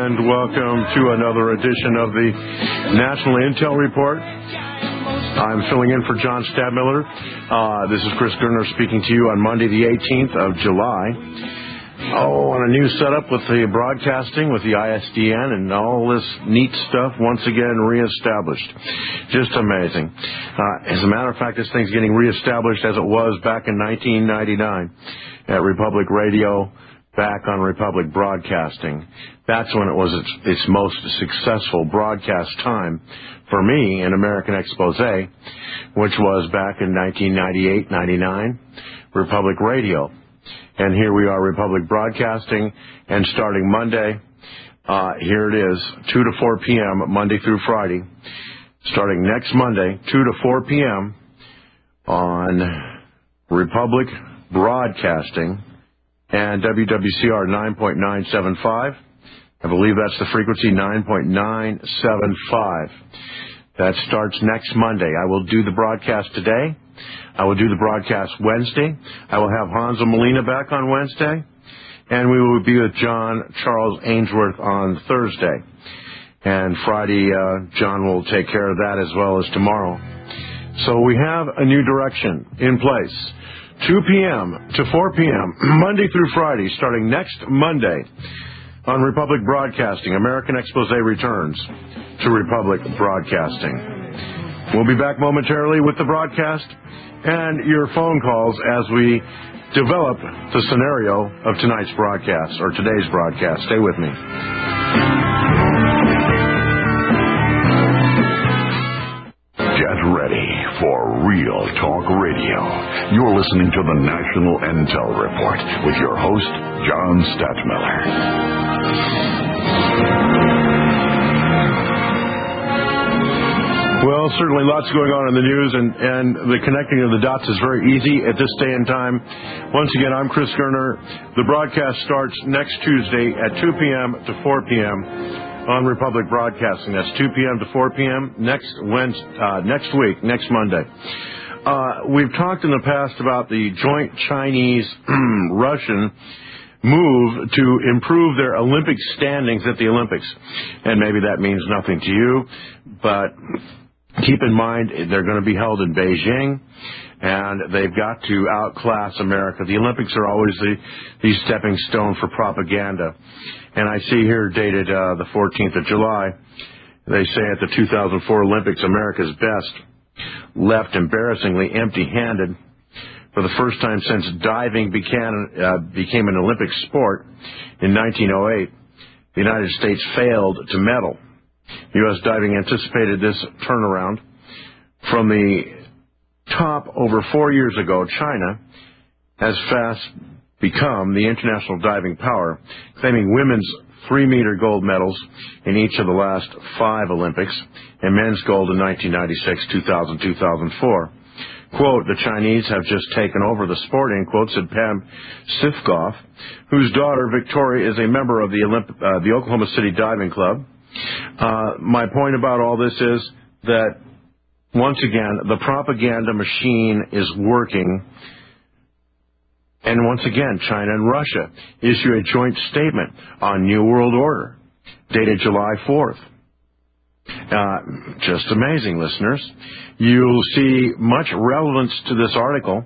and welcome to another edition of the National Intel Report. I'm filling in for John Stadtmiller. This is Chris Gerner speaking to you on Monday, the 18th of July. On a new setup with the broadcasting, with the ISDN, and all this neat stuff once again reestablished. Just amazing. As a matter of fact, this thing's getting reestablished as it was back in 1999 at Republic Radio, back on Republic Broadcasting. That's when it was its most successful broadcast time for me in American Exposé, which was back in 1998-99, Republic Radio. And here we are, Republic Broadcasting, and starting Monday, here it is, 2 to 4 p.m., Monday through Friday, starting next Monday, 2 to 4 p.m., on Republic Broadcasting and WWCR 9.975. I believe that's the frequency, 9.975. That starts next Monday. I will do the broadcast today. I will do the broadcast Wednesday. I will have Hanzo Molina back on Wednesday. And we will be with John Charles Ainsworth on Thursday. And Friday, John will take care of that as well as tomorrow. So we have a new direction in place. 2 p.m. to 4 p.m., Monday through Friday, starting next Monday on Republic Broadcasting. American Exposé returns to Republic Broadcasting. We'll be back momentarily with the broadcast and your phone calls as we develop the scenario of tonight's broadcast, or today's broadcast. Stay with me. Get ready for Real Talk Radio. You're listening to the National Intel Report with your host, John Stadtmiller. Well, certainly lots going on in the news, and the connecting of the dots is very easy at this day and time. Once again, I'm Chris Gerner. The broadcast starts next Tuesday at 2 p.m. to 4 p.m. on Republic Broadcasting. That's 2 p.m. to 4 p.m. next week, next Monday. We've talked in the past about the joint Chinese-Russian move to improve their Olympic standings at the Olympics. And maybe that means nothing to you, but keep in mind they're going to be held in Beijing, and they've got to outclass America. The Olympics are always the stepping stone for propaganda. And I see here dated the 14th of July, they say at the 2004 Olympics, America's best left embarrassingly empty-handed. For the first time since diving became an Olympic sport in 1908, the United States failed to medal. U.S. diving anticipated this turnaround. From the top over 4 years ago, China has fast become the international diving power, claiming women's 3-meter gold medals in each of the last 5 Olympics and men's gold in 1996, 2000, 2004. Quote, the Chinese have just taken over the sport, end quote, said Pam Sifgoff, whose daughter, Victoria, is a member of the Oklahoma City Diving Club. My point about all this is that, once again, the propaganda machine is working. And once again, China and Russia issue a joint statement on New World Order, dated July 4th. Just amazing, listeners. You'll see much relevance to this article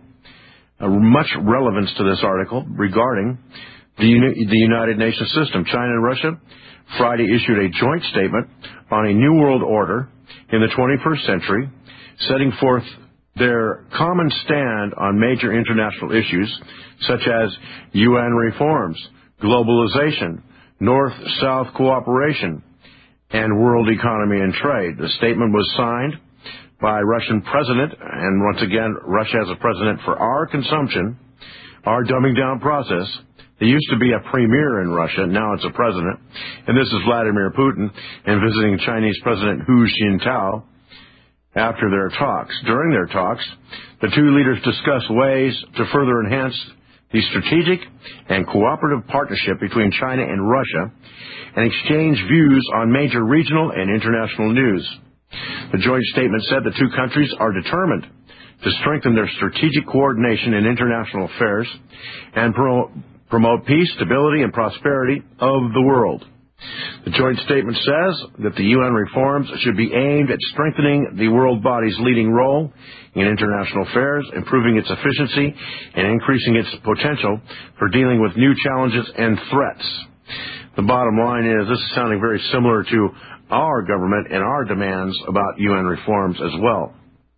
regarding the United Nations system. China and Russia Friday issued a joint statement on a new world order in the 21st century, setting forth their common stand on major international issues such as UN reforms, globalization, North-South cooperation, and world economy and trade. The statement was signed by Russian president, and once again, Russia has a president for our consumption, our dumbing down process. There used to be a premier in Russia, now it's a president, and this is Vladimir Putin, and visiting Chinese President Hu Jintao after their talks. During their talks, the two leaders discussed ways to further enhance the strategic and cooperative partnership between China and Russia and exchange views on major regional and international news. The joint statement said the two countries are determined to strengthen their strategic coordination in international affairs and promote peace, stability, and prosperity of the world. The joint statement says that the UN reforms should be aimed at strengthening the world body's leading role in international affairs, improving its efficiency, and increasing its potential for dealing with new challenges and threats. The bottom line is this is sounding very similar to our government and our demands about UN reforms as well.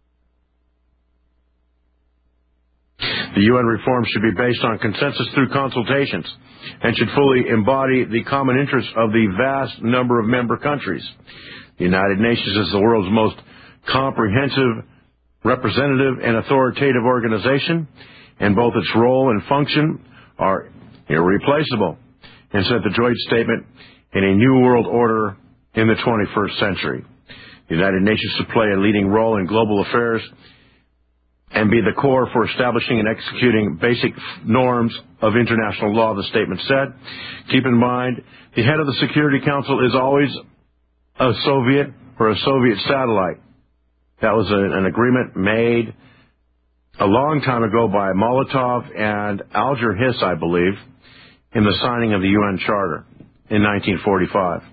The UN reforms should be based on consensus through consultations and should fully embody the common interests of the vast number of member countries. The United Nations is the world's most comprehensive, representative, and authoritative organization, and both its role and function are irreplaceable, and set the joint statement in a new world order in the 21st century. The United Nations should play a leading role in global affairs and be the core for establishing and executing basic norms of international law, the statement said. Keep in mind, the head of the Security Council is always a Soviet or a Soviet satellite. That was an agreement made a long time ago by Molotov and Alger Hiss, I believe, in the signing of the UN Charter in 1945.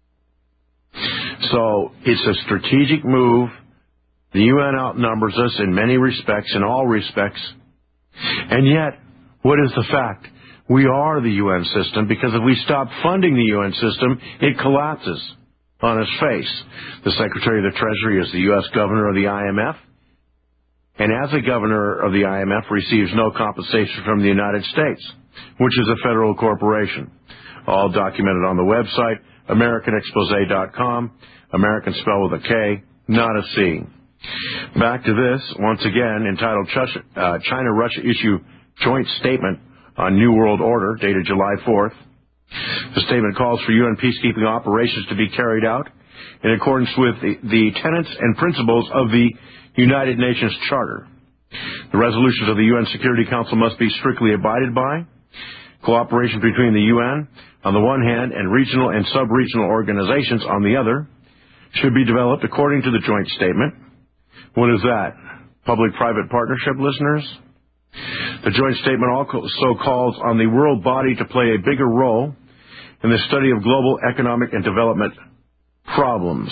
So it's a strategic move. The UN outnumbers us in many respects, in all respects. And yet, what is the fact? We are the UN system, because if we stop funding the UN system, it collapses on its face. The Secretary of the Treasury is the U.S. Governor of the IMF, and as a Governor of the IMF receives no compensation from the United States, which is a federal corporation. All documented on the website, AmericanExpose.com, American spelled with a K, not a C. Back to this, once again, entitled China-Russia Issue Joint Statement on New World Order, dated July 4th. The statement calls for UN peacekeeping operations to be carried out in accordance with the tenets and principles of the United Nations Charter. The resolutions of the UN Security Council must be strictly abided by. Cooperation between the UN on the one hand and regional and sub-regional organizations on the other should be developed according to the joint statement. What is that? Public-private partnership, listeners? The joint statement also calls on the world body to play a bigger role in the study of global economic and development problems.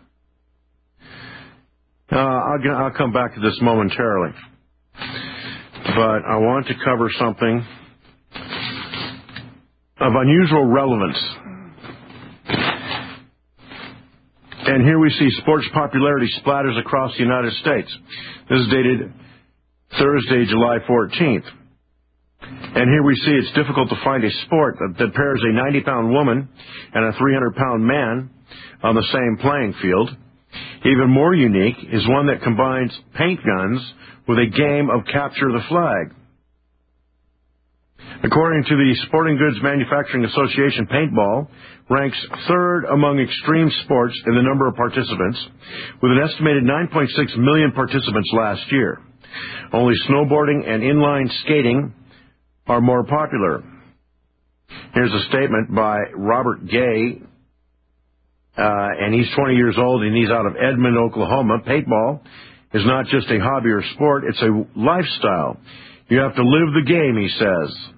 I'll come back to this momentarily. But I want to cover something of unusual relevance. And here we see sports popularity splatters across the United States. This is dated Thursday, July 14th. And here we see it's difficult to find a sport that pairs a 90-pound woman and a 300-pound man on the same playing field. Even more unique is one that combines paint guns with a game of capture the flag. According to the Sporting Goods Manufacturing Association, paintball ranks third among extreme sports in the number of participants, with an estimated 9.6 million participants last year. Only snowboarding and inline skating are more popular. Here's a statement by Robert Gay, and he's 20 years old, and he's out of Edmond, Oklahoma. Paintball is not just a hobby or sport, it's a lifestyle. You have to live the game, he says.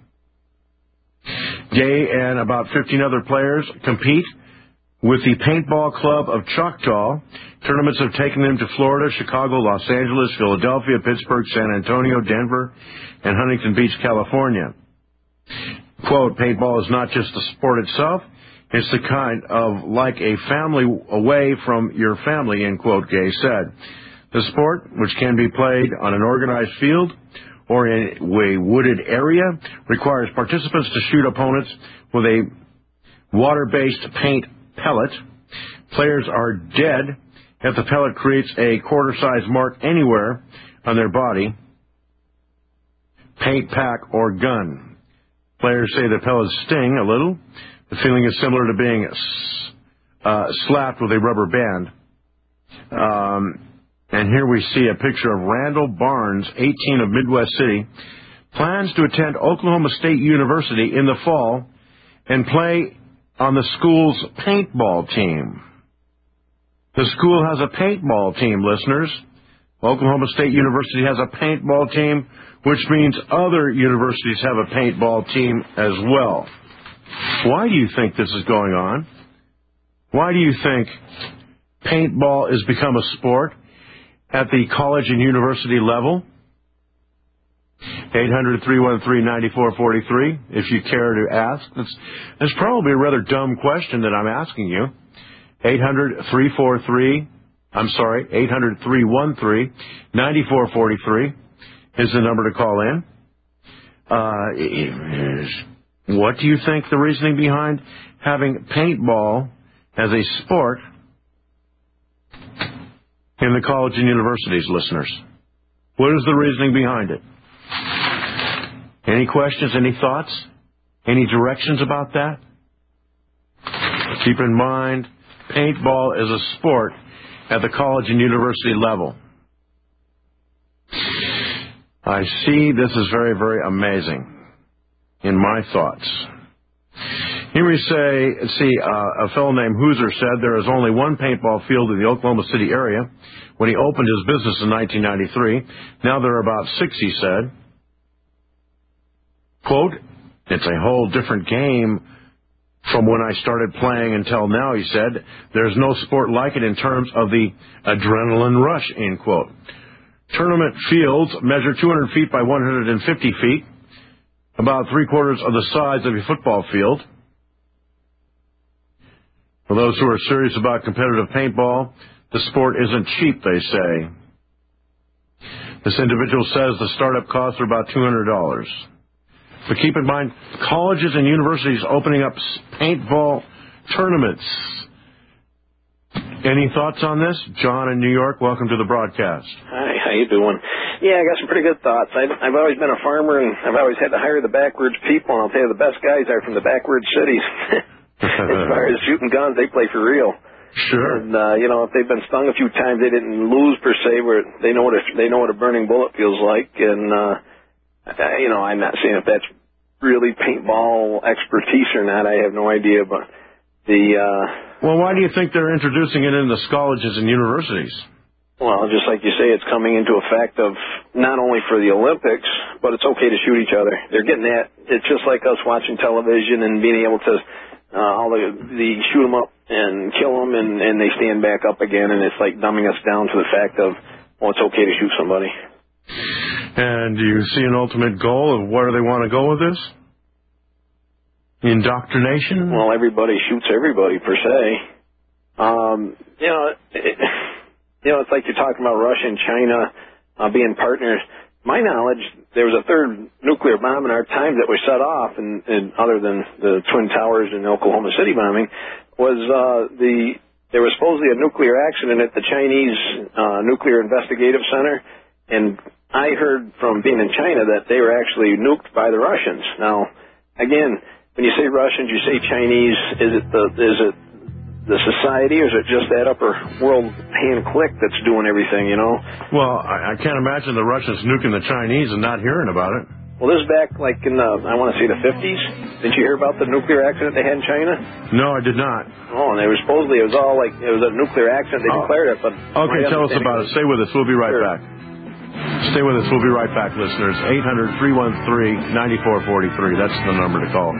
Gay and about 15 other players compete with the Paintball Club of Choctaw. Tournaments have taken them to Florida, Chicago, Los Angeles, Philadelphia, Pittsburgh, San Antonio, Denver, and Huntington Beach, California. Quote, paintball is not just the sport itself, it's the kind of like a family away from your family, end quote, Gay said. The sport, which can be played on an organized field or in a wooded area, requires participants to shoot opponents with a water-based paint pellet. Players are dead if the pellet creates a quarter-size mark anywhere on their body, paint pack, or gun. Players say the pellets sting a little. The feeling is similar to being slapped with a rubber band. And here we see a picture of Randall Barnes, 18, of Midwest City, plans to attend Oklahoma State University in the fall and play on the school's paintball team. The school has a paintball team, listeners. Oklahoma State University has a paintball team, which means other universities have a paintball team as well. Why do you think this is going on? Why do you think paintball has become a sport at the college and university level? 800-313-9443, if you care to ask. That's probably a rather dumb question that I'm asking you. 800-313-9443 is the number to call in. What do you think the reasoning behind having paintball as a sport in the college and universities, listeners? What is the reasoning behind it? Any questions, any thoughts, any directions about that? Keep in mind, paintball is a sport at the college and university level. I see this is very, very amazing in my thoughts. Here we say, a fellow named Hooser said there is only one paintball field in the Oklahoma City area when he opened his business in 1993. Now there are about 6, he said. Quote, it's a whole different game from when I started playing until now, he said. There's no sport like it in terms of the adrenaline rush, end quote. Tournament fields measure 200 feet by 150 feet, about 3/4 of the size of a football field. For those who are serious about competitive paintball, the sport isn't cheap, they say. This individual says the startup costs are about $200. But keep in mind, colleges and universities opening up paintball tournaments. Any thoughts on this? John in New York, welcome to the broadcast. Hi, how you doing? Yeah, I got some pretty good thoughts. I've always been a farmer, and I've always had to hire the backwoods people, and I'll tell you the best guys are from the backwoods cities. As far as shooting guns, they play for real. Sure. And, if they've been stung a few times, they didn't lose per se, where they know what a burning bullet feels like. And, I'm not saying if that's really paintball expertise or not. I have no idea, but Well, why do you think they're introducing it in the colleges and universities? Well, just like you say, it's coming into effect of not only for the Olympics, but it's okay to shoot each other. They're getting that. It's just like us watching television and being able to they shoot them up and kill them, and they stand back up again, and it's like dumbing us down to the fact of, well, it's okay to shoot somebody. And do you see an ultimate goal of where they want to go with this? Indoctrination? Well, everybody shoots everybody, per se. It's like you're talking about Russia and China being partners. My knowledge, there was a third nuclear bomb in our time that was set off, and other than the Twin Towers and the Oklahoma City bombing, was there was supposedly a nuclear accident at the Chinese Nuclear Investigative Center, and I heard from being in China that they were actually nuked by the Russians. Now, again, when you say Russians, you say Chinese. Is it the society, or is it just that upper world hand clique that's doing everything, Well, I can't imagine the Russians nuking the Chinese and not hearing about it. Well, this is back like in I want to say the 50s. Did you hear about the nuclear accident they had in China? No, I did not. Oh, and they were supposedly, it was a nuclear accident. They declared it, but... Okay, tell us about it. Stay with us. We'll be right back. Stay with us. We'll be right back, listeners. 800-313-9443. That's the number to call.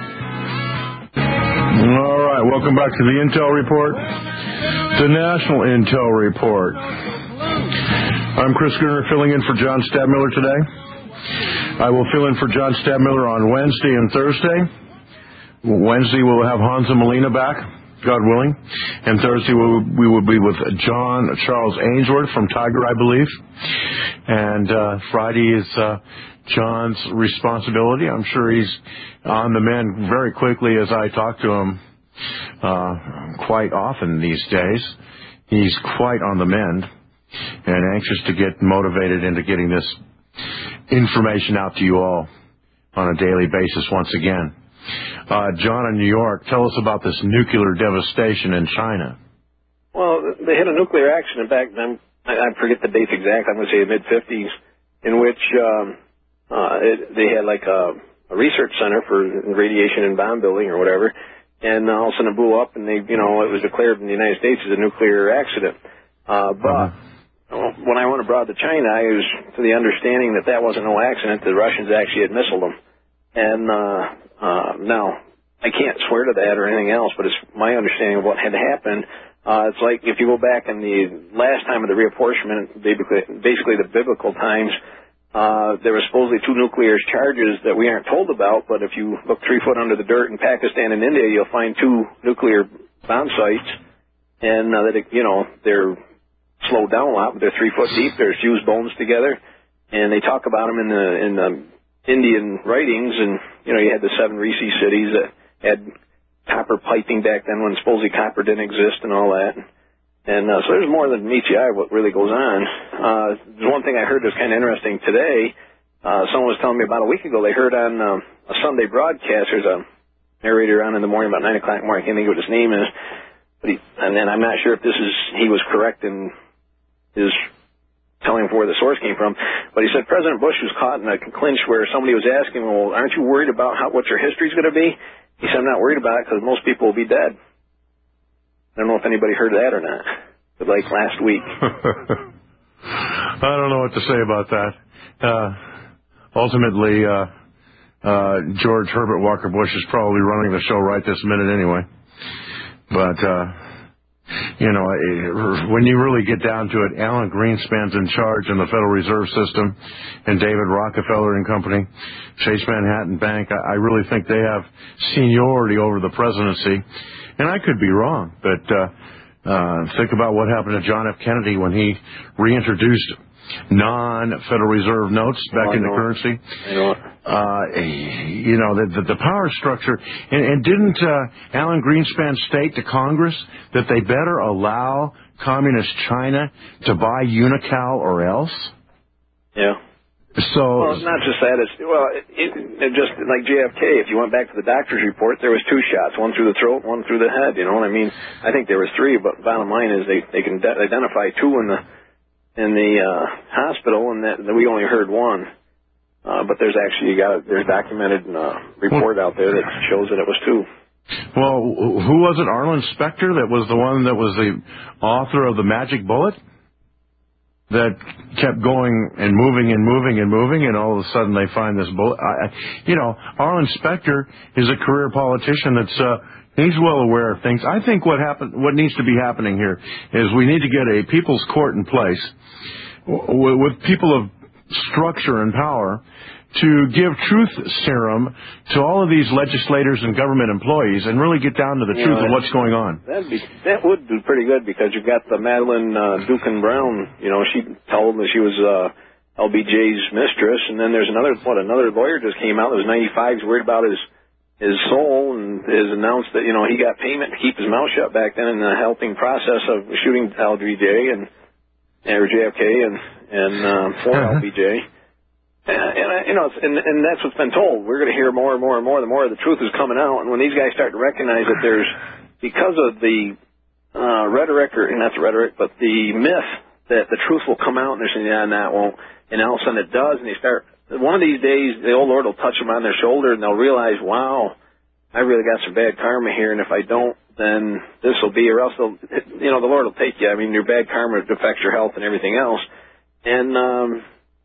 All right, welcome back to the Intel Report, the National Intel Report. I'm Chris Gerner, filling in for John Stadmiller today. I will fill in for John Stadmiller on Wednesday and Thursday. Wednesday we'll have Hansa Molina back, God willing, and Thursday we will be with John Charles Ainsworth from Tiger, I believe. And Friday is John's responsibility. I'm sure he's on the mend very quickly as I talk to him quite often these days. He's quite on the mend and anxious to get motivated into getting this information out to you all on a daily basis once again. John in New York, tell us about this nuclear devastation in China. Well, they had a nuclear accident back then. I forget the dates exact. I'm going to say the mid-50s, in which they had like a research center for radiation and bomb building or whatever, and all of a sudden it blew up, and it was declared in the United States as a nuclear accident. But when I went abroad to China, I was to the understanding that wasn't no accident. The Russians actually had missiled them. And now, I can't swear to that or anything else, but it's my understanding of what had happened. It's like if you go back in the last time of the reapportionment, basically the biblical times, there were supposedly 2 nuclear charges that we aren't told about, but if you look 3 foot under the dirt in Pakistan and India, you'll find 2 nuclear bomb sites, and they're slowed down a lot, but they're 3 foot deep. They're fused bones together, and they talk about them in the Indian writings, and you had the 7 Reese cities that had copper piping back then when supposedly copper didn't exist and all that. And so there's more than meets the eye what really goes on. There's one thing I heard that's kind of interesting today. Someone was telling me about a week ago they heard on a Sunday broadcast, there's a narrator on in the morning about 9 o'clock in the morning, I can't think of what his name is, and then I'm not sure if he was correct in his telling where the source came from, but he said President Bush was caught in a clinch where somebody was asking, well, aren't you worried about what your history's going to be? He said, I'm not worried about it because most people will be dead. I don't know if anybody heard that or not, but like last week. I don't know what to say about that. Ultimately, George Herbert Walker Bush is probably running the show right this minute anyway. But, when you really get down to it, Alan Greenspan's in charge in the Federal Reserve System, and David Rockefeller and Company, Chase Manhattan Bank. I really think they have seniority over the presidency. And I could be wrong, but think about what happened to John F. Kennedy when he reintroduced non-Federal Reserve notes back into currency. The power structure. And didn't Alan Greenspan state to Congress that they better allow communist China to buy Unocal or else? Yeah. Well, it's not just that. It's just like JFK. If you went back to the doctor's report, there was 2 shots, one through the throat, one through the head. You know what I mean? I think there was 3, but bottom line is they can identify 2 in the hospital, and that we only heard 1. But there's actually there's documented report out there that shows that it was 2. Well, who was it? Arlen Specter that was the one that was the author of the Magic Bullet? That kept going and moving and moving and moving, and all of a sudden they find this bullet. Arlen Specter is a career politician he's well aware of things. I think what needs to be happening here is we need to get a people's court in place with people of structure and power to give truth serum to all of these legislators and government employees and really get down to the truth of what's going on. That would do pretty good because you've got the Madeline Dukin Brown. She told me she was LBJ's mistress, and then there's another lawyer just came out that was 95. He's worried about his soul and has announced that he got payment to keep his mouth shut back then in the helping process of shooting LBJ or JFK and for LBJ. And that's what's been told. We're going to hear more and more and more. The more the truth is coming out, and when these guys start to recognize that because of the rhetoric, or not the rhetoric, but the myth that the truth will come out, and they're saying, yeah, and that won't, and all of a sudden it does, and they start. One of these days, the old Lord will touch them on their shoulder, and they'll realize, wow, I really got some bad karma here, and if I don't, then this will be, or else the Lord will take you. I mean, your bad karma affects your health and everything else, and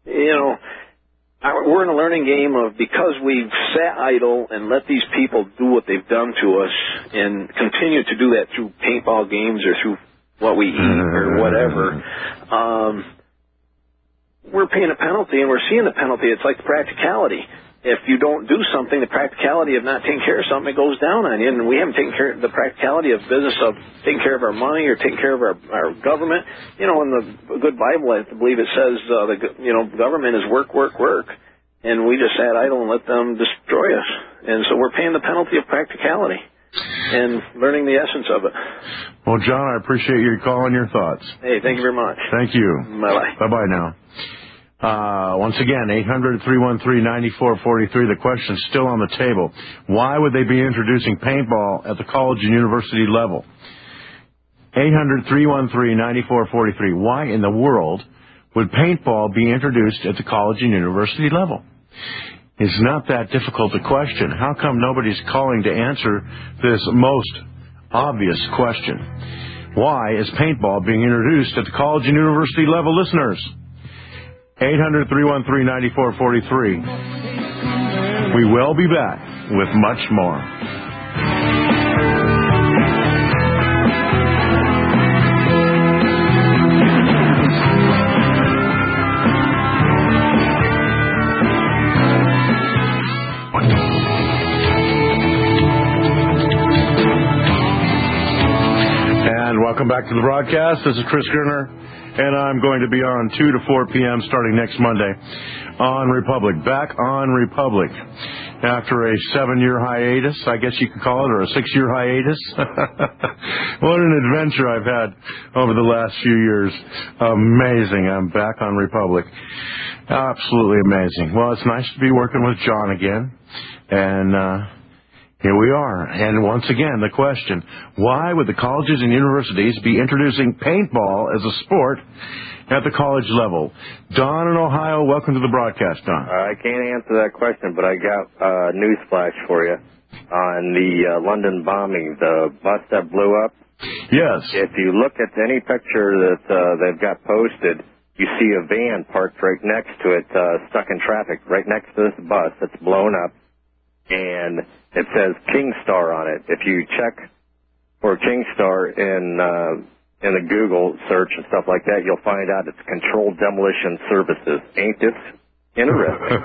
we're in a learning game of, because we've sat idle and let these people do what they've done to us and continue to do that through paintball games or through what we eat or whatever, we're paying a penalty, and we're seeing the penalty. It's like the practicality. If you don't do something, the practicality of not taking care of something, it goes down on you. And we haven't taken care of the practicality of business of taking care of our money or taking care of our government. In the good Bible, I believe it says government is work, work, work. And we just sat idle and let them destroy us. And so we're paying the penalty of practicality and learning the essence of it. Well, John, I appreciate you calling your thoughts. Hey, thank you very much. Thank you. Bye-bye. Bye-bye now. Once again, 800-313-9443. The question's still on the table. Why would they be introducing paintball at the college and university level? 800-313-9443. Why in the world would paintball be introduced at the college and university level? It's not that difficult a question. How come nobody's calling to answer this most obvious question? Why is paintball being introduced at the college and university level, listeners? 800-313-9443. We will be back with much more. Welcome back to the broadcast. This is Chris Gerner, and I'm going to be on 2 to 4 p.m. starting next Monday on Republic. Back on Republic after a 7-year hiatus, I guess you could call it, or a 6-year hiatus. What an adventure I've had over the last few years. Amazing. I'm back on Republic. Absolutely amazing. Well, it's nice to be working with John again, and here we are. And once again, the question, why would the colleges and universities be introducing paintball as a sport at the college level? Don in Ohio, welcome to the broadcast, Don. I can't answer that question, but I got a news flash for you on the London bombing, the bus that blew up. Yes. If you look at any picture that they've got posted, you see a van parked right next to it, stuck in traffic, right next to this bus that's blown up. And it says Kingstar on it. If you check for Kingstar in the Google search and stuff like that, you'll find out it's Controlled Demolition Services. Ain't this interesting?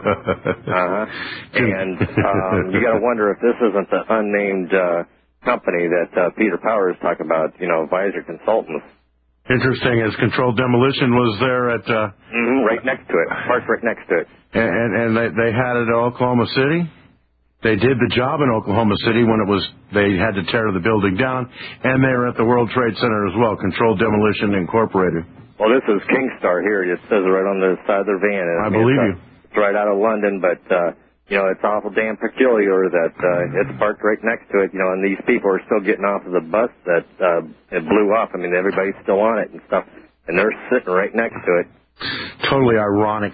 And you got to wonder if this isn't the unnamed company that Peter Powers talked about, Visor Consultants. Interesting, as Controlled Demolition was there at... right next to it, parked right next to it. And they had it at Oklahoma City? They did the job in Oklahoma City when they had to tear the building down, and they were at the World Trade Center as well, Controlled Demolition Incorporated. Well, this is Kingstar here. It says it right on the side of their van. I believe you. It's right out of London, but, it's awful damn peculiar that it's parked right next to it, and these people are still getting off of the bus that it blew up. I mean, everybody's still on it and stuff, and they're sitting right next to it. Totally ironic.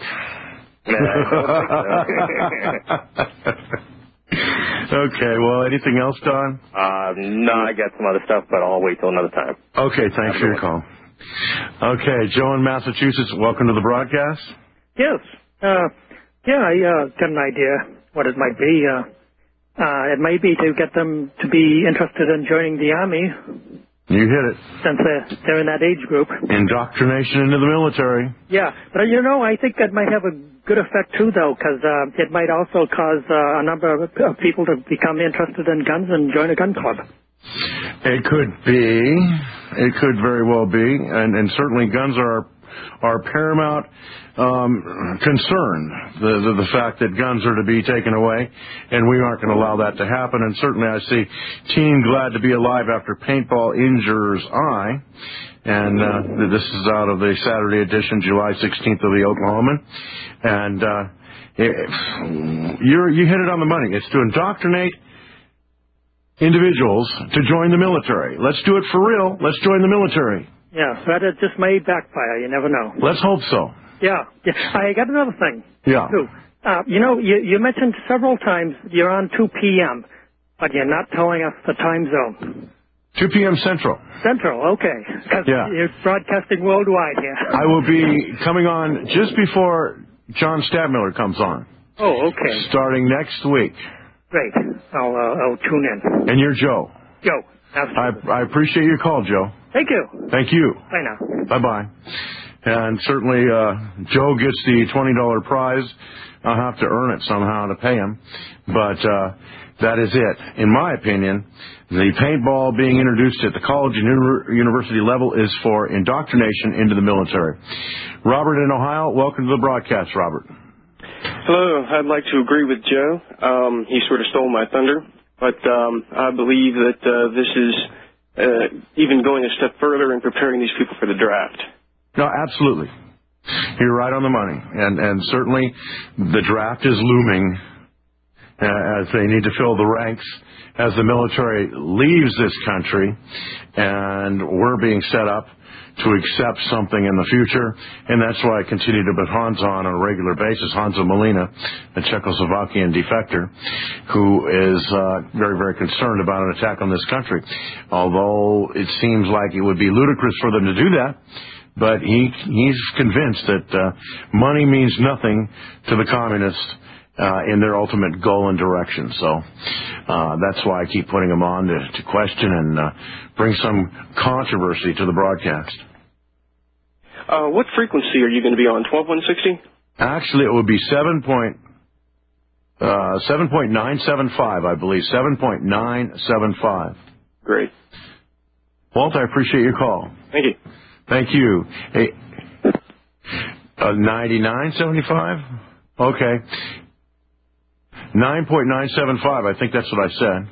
Okay, well, anything else, Don? No, I got some other stuff, but I'll wait till another time. Okay, thanks for your call. Okay, Joe in Massachusetts, welcome to the broadcast. Yes. I got an idea what it might be. It may be to get them to be interested in joining the Army. You hit it. Since they're in that age group. Indoctrination into the military. Yeah, but I think that might have a good effect too, though, because it might also cause a number of people to become interested in guns and join a gun club. It could be. It could very well be, and certainly guns are paramount concern. The fact that guns are to be taken away, and we aren't going to allow that to happen. And certainly, I see Teen Glad to Be Alive after paintball injures eye. And this is out of the Saturday edition, July 16th of the Oklahoman. And you hit it on the money. It's to indoctrinate individuals to join the military. Let's do it for real. Let's join the military. Yeah, but it just may backfire. You never know. Let's hope so. Yeah. I got another thing. Yeah. Too. You mentioned several times you're on 2 p.m., but you're not telling us the time zone. 2 p.m. Central. Central, okay. Because you're broadcasting worldwide here. I will be coming on just before John Stadmiller comes on. Oh, okay. Starting next week. Great. I'll tune in. And you're Joe. Joe. Absolutely. I appreciate your call, Joe. Thank you. Thank you. Bye now. Bye-bye. And certainly Joe gets the $20 prize. I'll have to earn it somehow to pay him. But that is it. In my opinion, the paintball being introduced at the college and university level is for indoctrination into the military. Robert in Ohio, welcome to the broadcast, Robert. Hello. I'd like to agree with Joe. He sort of stole my thunder. But I believe that this is even going a step further in preparing these people for the draft. No, absolutely. You're right on the money. And certainly the draft is looming as they need to fill the ranks as the military leaves this country, and we're being set up to accept something in the future, and that's why I continue to put Hans on a regular basis, Hanzo Molina, a Czechoslovakian defector, who is very, very concerned about an attack on this country. Although it seems like it would be ludicrous for them to do that, but he's convinced that money means nothing to the communists, in their ultimate goal and direction. So that's why I keep putting them on to question and bring some controversy to the broadcast. What frequency are you going to be on, 12160? Actually, it would be 7.975, I believe, 7.975. Great. Walt, I appreciate your call. Thank you. Thank you. Hey, 99.75? Okay. 9.975, I think that's what I said.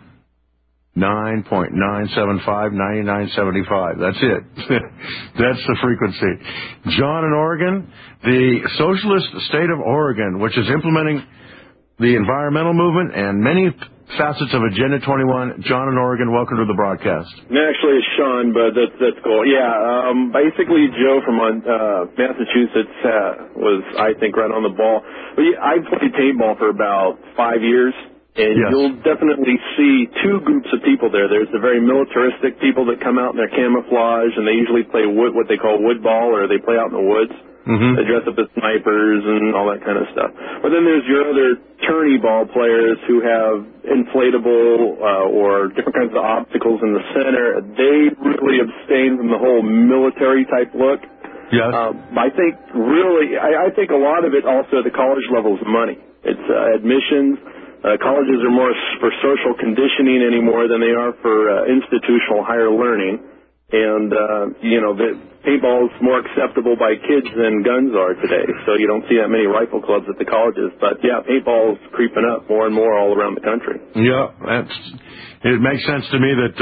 9.975, 99.75. That's it. That's the frequency. John in Oregon, the socialist state of Oregon, which is implementing the environmental movement and many facets of Agenda 21. John in Oregon, welcome to the broadcast. Actually, it's Sean, but that's cool. Yeah, basically, Joe from Massachusetts was, I think, right on the ball. I played paintball for about 5 years. And yes, you'll definitely see two groups of people there. There's the very militaristic people that come out in their camouflage, and they usually play what they call wood ball, or they play out in the woods. Mm-hmm. They dress up as snipers and all that kind of stuff. But then there's your other tourney ball players who have inflatable or different kinds of obstacles in the center. They really abstain from the whole military-type look. Yes. I think I think a lot of it also at the college level is money. It's admissions. Colleges are more for social conditioning anymore than they are for institutional higher learning. And, the paintball is more acceptable by kids than guns are today. So you don't see that many rifle clubs at the colleges. But, yeah, paintball is creeping up more and more all around the country. Yeah, it makes sense to me that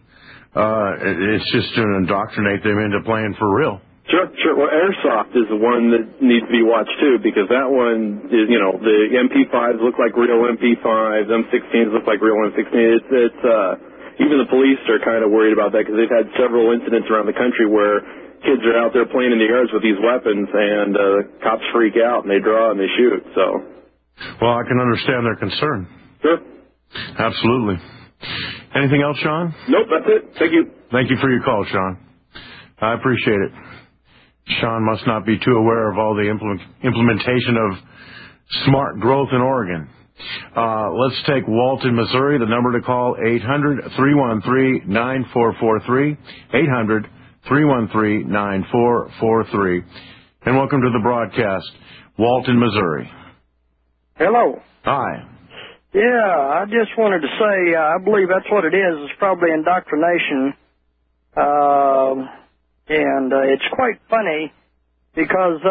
it's just to indoctrinate them into playing for real. Sure. Well, airsoft is the one that needs to be watched, too, because that one is, the MP5s look like real MP5s, M16s look like real M16s. Even the police are kind of worried about that because they've had several incidents around the country where kids are out there playing in the yards with these weapons, and cops freak out, and they draw and they shoot. So, well, I can understand their concern. Sure. Absolutely. Anything else, Sean? Nope, that's it. Thank you. Thank you for your call, Sean. I appreciate it. Sean must not be too aware of all the implementation of smart growth in Oregon. Let's take Walt in Missouri. The number to call, 800-313-9443, 800-313-9443. And welcome to the broadcast, Walt in Missouri. Hello. Hi. Yeah, I just wanted to say I believe that's what it is. It's probably indoctrination. And it's quite funny because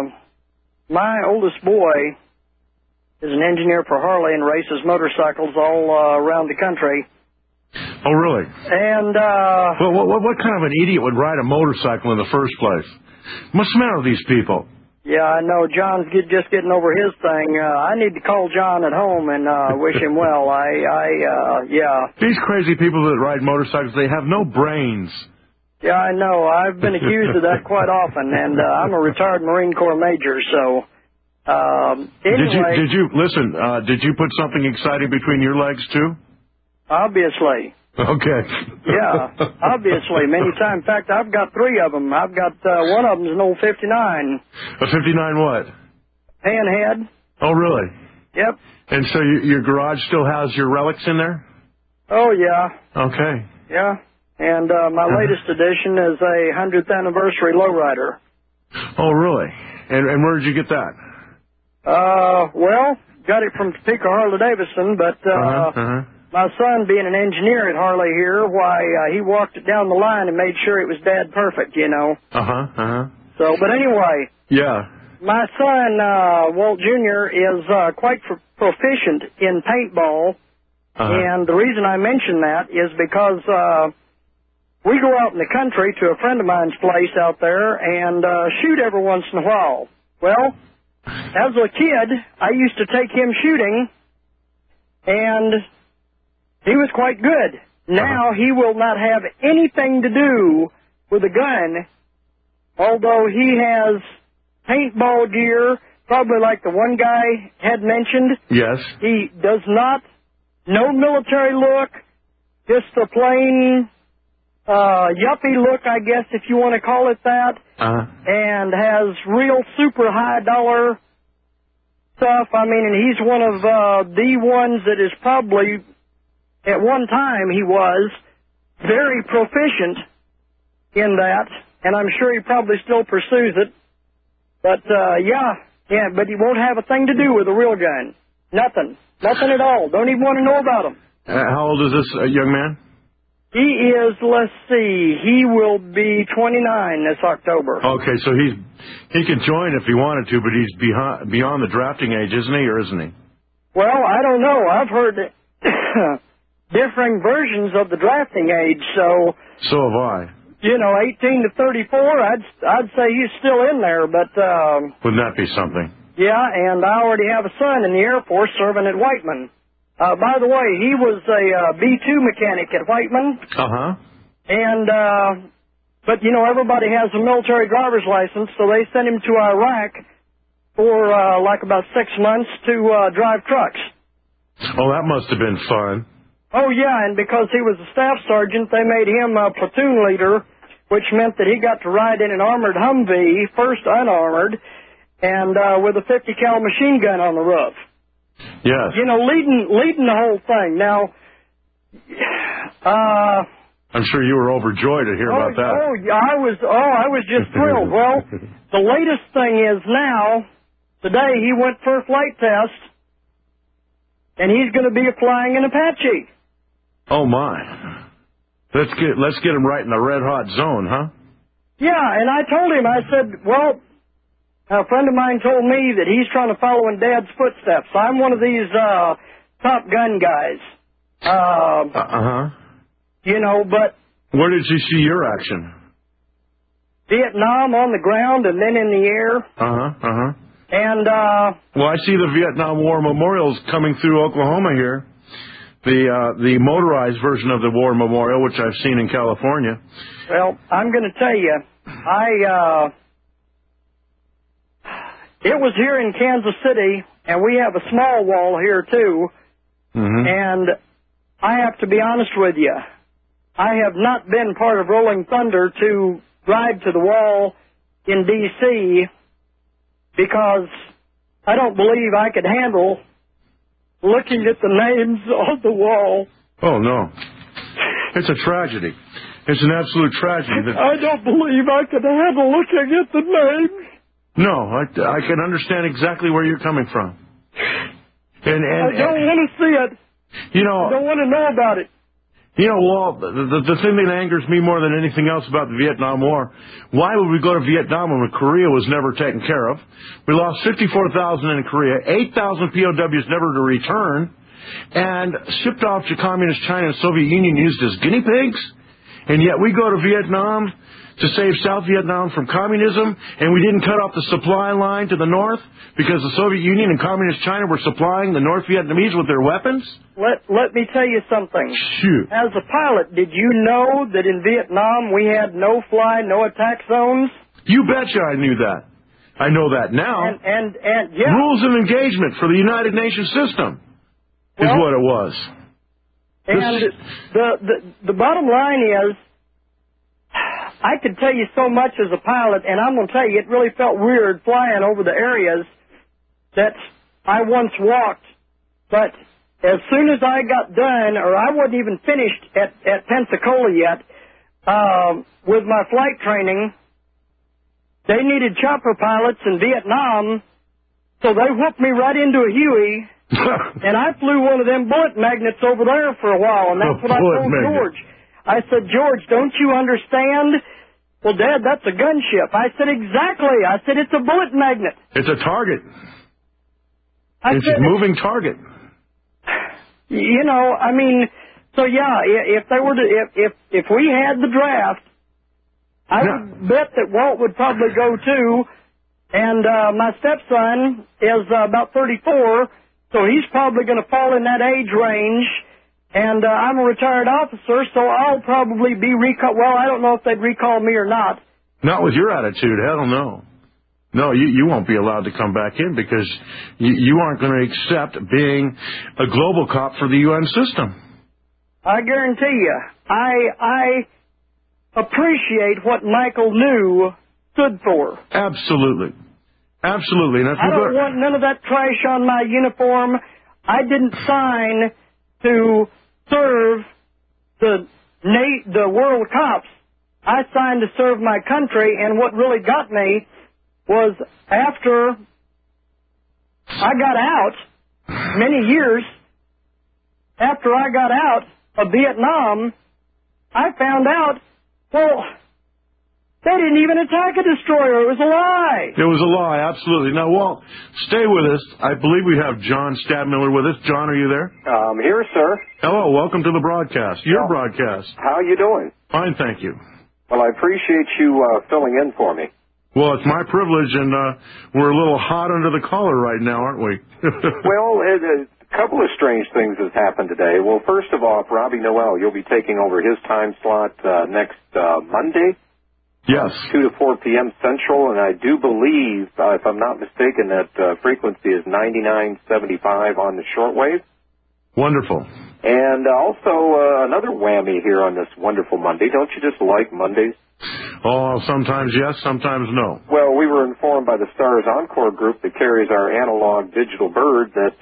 my oldest boy is an engineer for Harley and races motorcycles all around the country. Oh, really? And what kind of an idiot would ride a motorcycle in the first place? What's the matter with these people? Yeah, I know. John's just getting over his thing. I need to call John at home and wish him well. Yeah. These crazy people that ride motorcycles, they have no brains. Yeah, I know. I've been accused of that quite often, and I'm a retired Marine Corps major, so anyway. Did you put something exciting between your legs, too? Obviously. Okay. Yeah, obviously. Many times. In fact, I've got 3 of them. I've got one of them is an old 59. A 59 what? Panhead. Oh, really? Yep. And so your garage still has your relics in there? Oh, yeah. Okay. Yeah. And my latest edition is a 100th anniversary lowrider. Oh, really? And where did you get that? Well, got it from Topeka Harley-Davidson, but my son, being an engineer at Harley here, he walked it down the line and made sure it was dad perfect, So, but anyway. Yeah. My son, Walt Jr., is quite proficient in paintball. And the reason I mention that is because we go out in the country to a friend of mine's place out there and shoot every once in a while. Well, as a kid, I used to take him shooting, and he was quite good. Now he will not have anything to do with a gun, although he has paintball gear, probably like the one guy had mentioned. Yes. He does not, no military look, just a plain yuppie look, I guess, if you want to call it that, and has real super high dollar stuff. I mean, and he's one of the ones that is probably, at one time he was, very proficient in that, and I'm sure he probably still pursues it. But, but he won't have a thing to do with a real gun. Nothing at all. Don't even want to know about them. How old is this young man? He is, let's see, he will be 29 this October. Okay, so he could join if he wanted to, but he's beyond the drafting age, isn't he, or isn't he? Well, I don't know. I've heard differing versions of the drafting age, so... So have I. 18 to 34, I'd say he's still in there, but... Wouldn't that be something? Yeah, and I already have a son in the Air Force serving at Whiteman. By the way, he was a B-2 mechanic at Whiteman. Uh-huh. And, but, everybody has a military driver's license, so they sent him to Iraq for, about 6 months to drive trucks. Oh, that must have been fun. Oh, yeah, and because he was a staff sergeant, they made him a platoon leader, which meant that he got to ride in an armored Humvee, first unarmored, and with a 50 cal machine gun on the roof. Yes. Leading the whole thing. Now, I'm sure you were overjoyed to hear about that. I was just thrilled. Well, the latest thing is now, today he went for a flight test, and he's going to be flying an Apache. Oh my. Let's get him right in the red hot zone, huh? Yeah, and I told him, I said, well, a friend of mine told me that he's trying to follow in Dad's footsteps. I'm one of these Top Gun guys. But... Where did you see your action? Vietnam on the ground and then in the air. And, well, I see the Vietnam War memorials coming through Oklahoma here. The motorized version of the war memorial, which I've seen in California. Well, I'm going to tell you, it was here in Kansas City, and we have a small wall here, too. Mm-hmm. And I have to be honest with you. I have not been part of Rolling Thunder to ride to the wall in D.C. because I don't believe I could handle looking at the names on the wall. Oh, no. It's a tragedy. It's an absolute tragedy. I don't believe I could handle looking at the names. No, I can understand exactly where you're coming from. And I don't want to see it. I don't want to know about it. Walt, the thing that angers me more than anything else about the Vietnam War, why would we go to Vietnam when Korea was never taken care of? We lost 54,000 in Korea, 8,000 POWs never to return, and shipped off to Communist China and Soviet Union used as guinea pigs. And yet we go to Vietnam to save South Vietnam from communism, and we didn't cut off the supply line to the north because the Soviet Union and Communist China were supplying the North Vietnamese with their weapons? Let me tell you something. Shoot. As a pilot, did you know that in Vietnam we had no-fly, no-attack zones? You betcha I knew that. I know that now. And yeah. Rules of engagement for the United Nations system is what it was. And the bottom line is, I could tell you so much as a pilot, and I'm going to tell you, it really felt weird flying over the areas that I once walked. But as soon as I got done, or I wasn't even finished at Pensacola yet, with my flight training, they needed chopper pilots in Vietnam, so they whooped me right into a Huey, and I flew one of them bullet magnets over there for a while, and that's what I told George. I said, George, don't you understand? Well, Dad, that's a gunship. I said, exactly. I said, it's a bullet magnet. It's a target. It's a moving target. So yeah, if they were to, if we had the draft, I would bet that Walt would probably go too. And my stepson is about 34, so he's probably going to fall in that age range. And I'm a retired officer, so I'll probably be recalled. Well, I don't know if they'd recall me or not. Not with your attitude. Hell no. No, you won't be allowed to come back in because you aren't going to accept being a global cop for the UN system. I guarantee you. I appreciate what Michael New stood for. Absolutely. Absolutely. And I don't want none of that trash on my uniform. I didn't sign to serve the world cops. I signed to serve my country, and what really got me was after I got out, many years after I got out of Vietnam, I found out, well, they didn't even attack a destroyer. It was a lie. It was a lie, absolutely. Now, Walt, stay with us. I believe we have John Stadmiller with us. John, are you there? I'm here, sir. Hello, welcome to the broadcast. Your broadcast. How are you doing? Fine, thank you. Well, I appreciate you filling in for me. Well, it's my privilege, and we're a little hot under the collar right now, aren't we? Well, a couple of strange things has happened today. Well, first of all, Robbie Noel, you'll be taking over his time slot next Monday. Yes. 2 to 4 p.m. Central, and I do believe, if I'm not mistaken, that frequency is 99.75 on the shortwave. Wonderful. And also another whammy here on this wonderful Monday. Don't you just like Mondays? Oh, sometimes yes, sometimes no. Well, we were informed by the Stars Encore group that carries our analog digital bird, that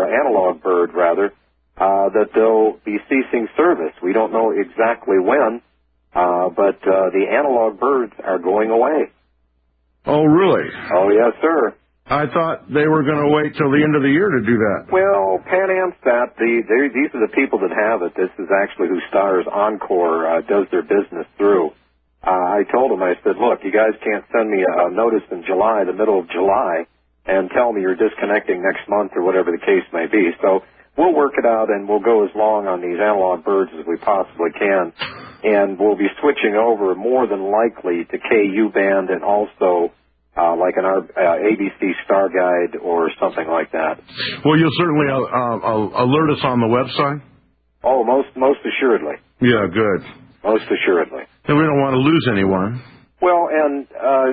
they'll be ceasing service. We don't know exactly when. But the analog birds are going away. Oh, really? Oh, yes, sir. I thought they were going to wait till the end of the year to do that. Well, Pan Amstat, these are the people that have it. This is actually who Stars Encore does their business through. I told them, I said, look, you guys can't send me a notice in July, the middle of July, and tell me you're disconnecting next month or whatever the case may be. So we'll work it out, and we'll go as long on these analog birds as we possibly can. And we'll be switching over more than likely to KU band and also like an ABC Star Guide or something like that. Well, you'll certainly alert us on the website? Oh, most assuredly. Yeah, good. Most assuredly. And we don't want to lose anyone. Well, and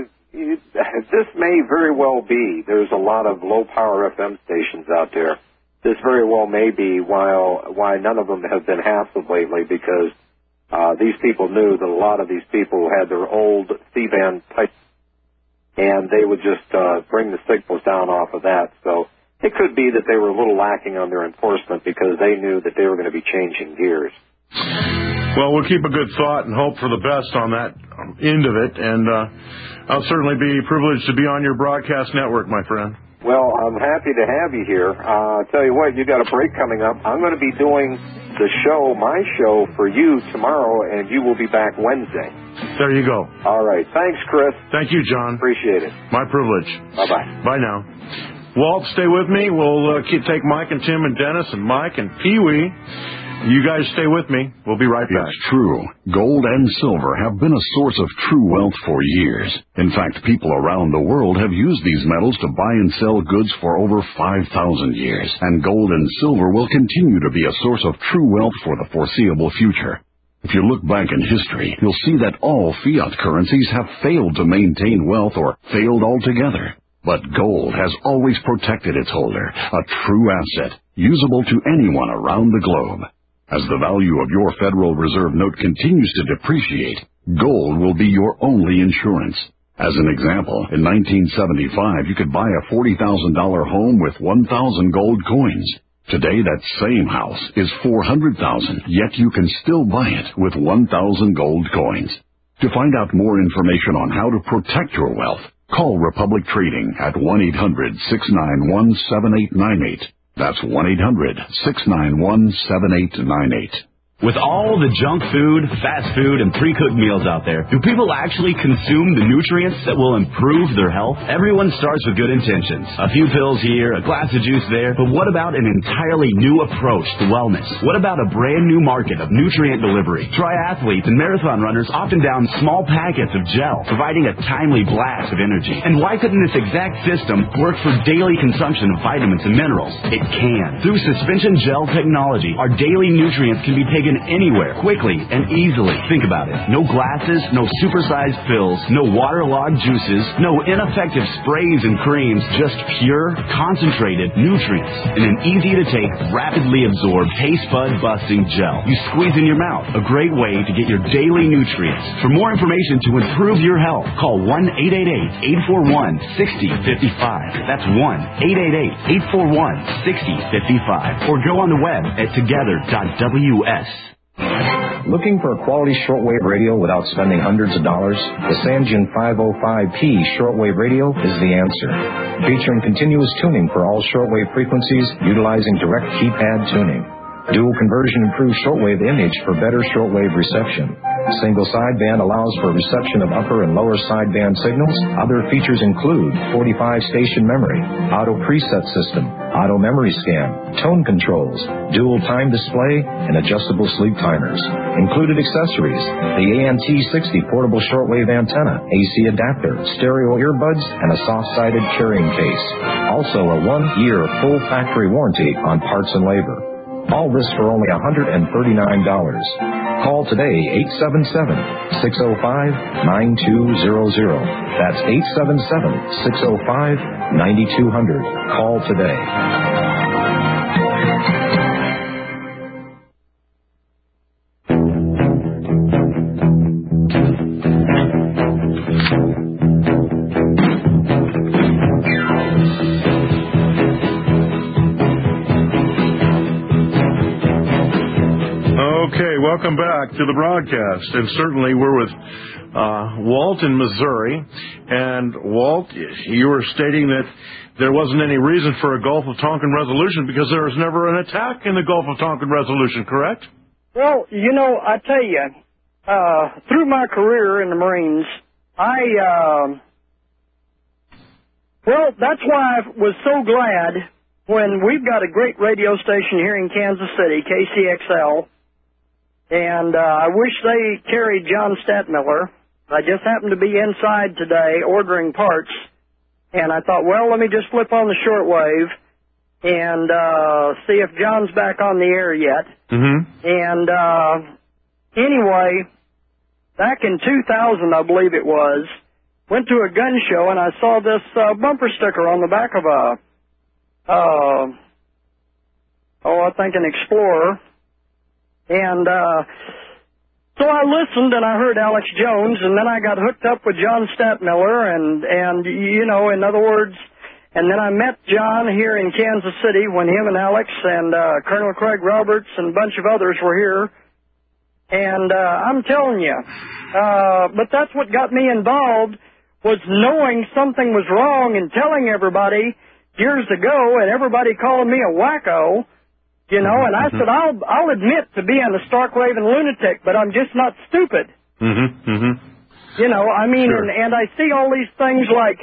this may very well be. There's a lot of low-power FM stations out there. This very well may be why none of them have been hassled lately, because these people knew that a lot of these people had their old C-band type, and they would just bring the signals down off of that. So it could be that they were a little lacking on their enforcement because they knew that they were going to be changing gears. Well, we'll keep a good thought and hope for the best on that end of it, and I'll certainly be privileged to be on your broadcast network, my friend. Well, I'm happy to have you here. I'll tell you what, you got a break coming up. I'm going to be doing my show for you tomorrow, and you will be back Wednesday. There you go. All right. Thanks, Chris. Thank you, John. Appreciate it. My privilege. Bye-bye. Bye now. Walt, stay with me. We'll take Mike and Tim and Dennis and Mike and Pee-wee. You guys stay with me. We'll be right back. It's true. Gold and silver have been a source of true wealth for years. In fact, people around the world have used these metals to buy and sell goods for over 5,000 years. And gold and silver will continue to be a source of true wealth for the foreseeable future. If you look back in history, you'll see that all fiat currencies have failed to maintain wealth or failed altogether. But gold has always protected its holder, a true asset, usable to anyone around the globe. As the value of your Federal Reserve note continues to depreciate, gold will be your only insurance. As an example, in 1975, you could buy a $40,000 home with 1,000 gold coins. Today, that same house is $400,000, yet you can still buy it with 1,000 gold coins. To find out more information on how to protect your wealth, call Republic Trading at 1-800-691-7898. That's 1-800-691-7898. With all the junk food, fast food, and pre-cooked meals out there, do people actually consume the nutrients that will improve their health? Everyone starts with good intentions. A few pills here, a glass of juice there, but what about an entirely new approach to wellness? What about a brand new market of nutrient delivery? Triathletes and marathon runners often down small packets of gel, providing a timely blast of energy. And why couldn't this exact system work for daily consumption of vitamins and minerals? It can. Through suspension gel technology, our daily nutrients can be taken taken anywhere, quickly and easily. Think about it. No glasses, no supersized pills, no waterlogged juices, no ineffective sprays and creams, just pure, concentrated nutrients in an easy-to-take, rapidly absorbed, taste bud-busting gel. You squeeze in your mouth. A great way to get your daily nutrients. For more information to improve your health, call 1-888-841-6055. That's 1-888-841-6055. Or go on the web at together.ws. Looking for a quality shortwave radio without spending hundreds of dollars? The Sangean 505P shortwave radio is the answer. Featuring continuous tuning for all shortwave frequencies utilizing direct keypad tuning. Dual conversion improves shortwave image for better shortwave reception. Single sideband allows for reception of upper and lower sideband signals. Other features include 45-station memory, auto preset system, auto memory scan, tone controls, dual time display, and adjustable sleep timers. Included accessories: the ANT60 portable shortwave antenna, AC adapter, stereo earbuds, and a soft-sided carrying case. Also a 1-year full factory warranty on parts and labor. All this for only $139. Call today, 877-605-9200. That's 877-605-9200. Call today. Welcome back to the broadcast, and certainly we're with Walt in Missouri. And Walt, you were stating that there wasn't any reason for a Gulf of Tonkin resolution because there was never an attack in the Gulf of Tonkin resolution, correct? Well, you know, I tell you, through my career in the Marines, well, that's why I was so glad when we've got a great radio station here in Kansas City, KCXL. And I wish they carried John Statmiller. I just happened to be inside today ordering parts, and I thought, well, let me just flip on the shortwave and see if John's back on the air yet. Mm-hmm. And anyway, back in 2000, I believe it was, went to a gun show, and I saw this bumper sticker on the back of I think an Explorer. And so I listened, and I heard Alex Jones, and then I got hooked up with John Statmiller, and you know, in other words, and then I met John here in Kansas City when him and Alex and Colonel Craig Roberts and a bunch of others were here. And I'm telling you, but that's what got me involved, was knowing something was wrong and telling everybody years ago, and everybody calling me a wacko. You know, and I said, I'll admit to being a stark raving lunatic, but I'm just not stupid. Mm-hmm, mm-hmm. You know, I mean, sure. and I see all these things like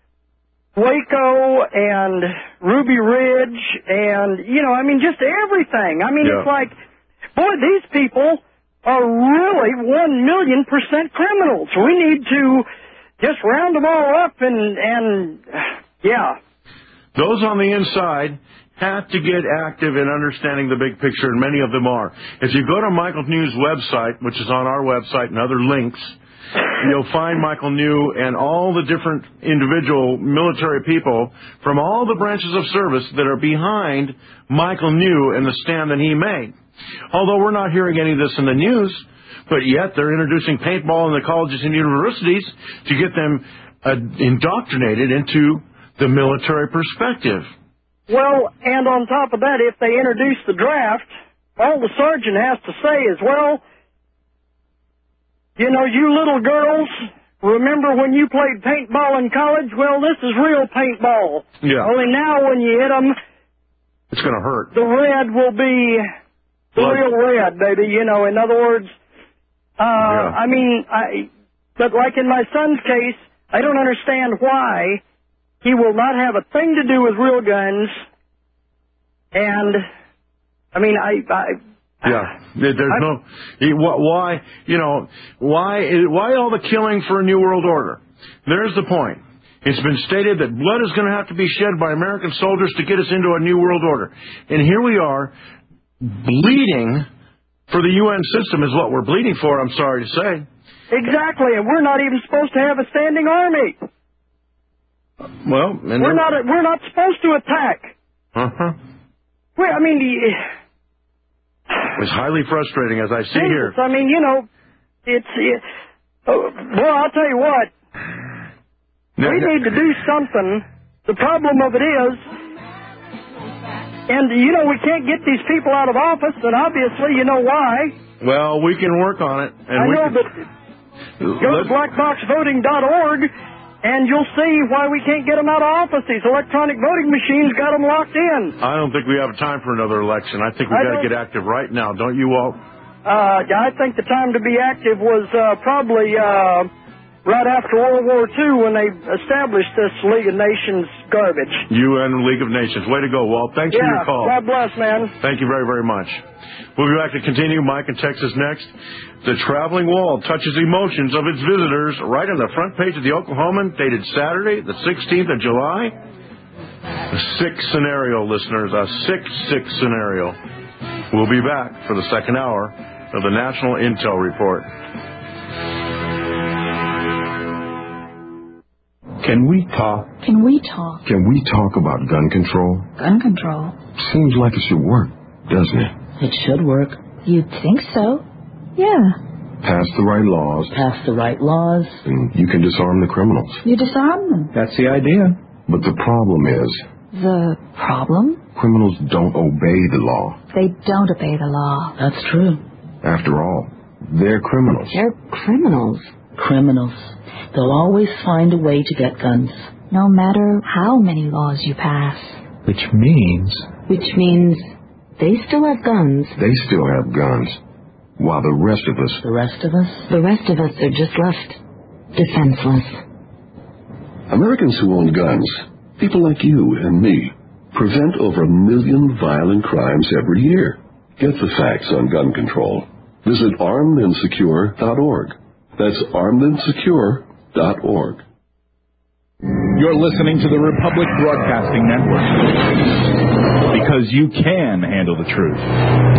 Waco and Ruby Ridge and, you know, I mean, just everything. I mean, It's like, boy, these people are really 1,000,000% criminals. We need to just round them all up and yeah. Those on the inside have to get active in understanding the big picture, and many of them are. If you go to Michael New's website, which is on our website and other links, you'll find Michael New and all the different individual military people from all the branches of service that are behind Michael New and the stand that he made. Although we're not hearing any of this in the news, but yet they're introducing paintball in the colleges and universities to get them indoctrinated into the military perspective. Well, and on top of that, if they introduce the draft, all the sergeant has to say is, well, you know, you little girls, remember when you played paintball in college? Well, this is real paintball. Yeah. Only now when you hit them, it's going to hurt. The red will be the real red, baby. You know, in other words, I mean, but like in my son's case, I don't understand why he will not have a thing to do with real guns, and, I mean, there's why, you know, why all the killing for a new world order? There's the point. It's been stated that blood is going to have to be shed by American soldiers to get us into a new world order. And here we are, bleeding for the UN system is what we're bleeding for, I'm sorry to say. Exactly, and we're not even supposed to have a standing army. Well, and we're not supposed to attack. Well, I mean, it's highly frustrating, as I see here. I mean, you know, well, I'll tell you what. We need to do something. The problem of it is, and you know, we can't get these people out of office, and obviously, you know why. Well, we can work on it. And I know, but go to blackboxvoting.org. And you'll see why we can't get them out of office. These electronic voting machines got them locked in. I don't think we have time for another election. I think we've got to get active right now. Don't you, Walt? I think the time to be active was probably right after World War II when they established this League of Nations garbage. UN League of Nations. Way to go, Walt. Thanks for your call. God bless, man. Thank you very, very much. We'll be back to continue. Mike in Texas next. The traveling wall touches emotions of its visitors right on the front page of the Oklahoman, dated Saturday, the 16th of July. A sick scenario, listeners. A sick scenario. We'll be back for the second hour of the National Intel Report. Can we talk? Can we talk? Can we talk about gun control? Gun control? Seems like it should work, doesn't it? It should work. You'd think so. Yeah. Pass the right laws. Pass the right laws. And you can disarm the criminals. You disarm them. That's the idea. But the problem is... The problem? Criminals don't obey the law. They don't obey the law. That's true. After all, they're criminals. They're criminals. Criminals. They'll always find a way to get guns. No matter how many laws you pass. Which means they still have guns. They still have guns. While the rest of us... The rest of us are just left defenseless. Americans who own guns, people like you and me, prevent over 1 million violent crimes every year. Get the facts on gun control. Visit armedandsecure.org. That's armedandsecure.org. You're listening to the Republic Broadcasting Network. Because you can handle the truth.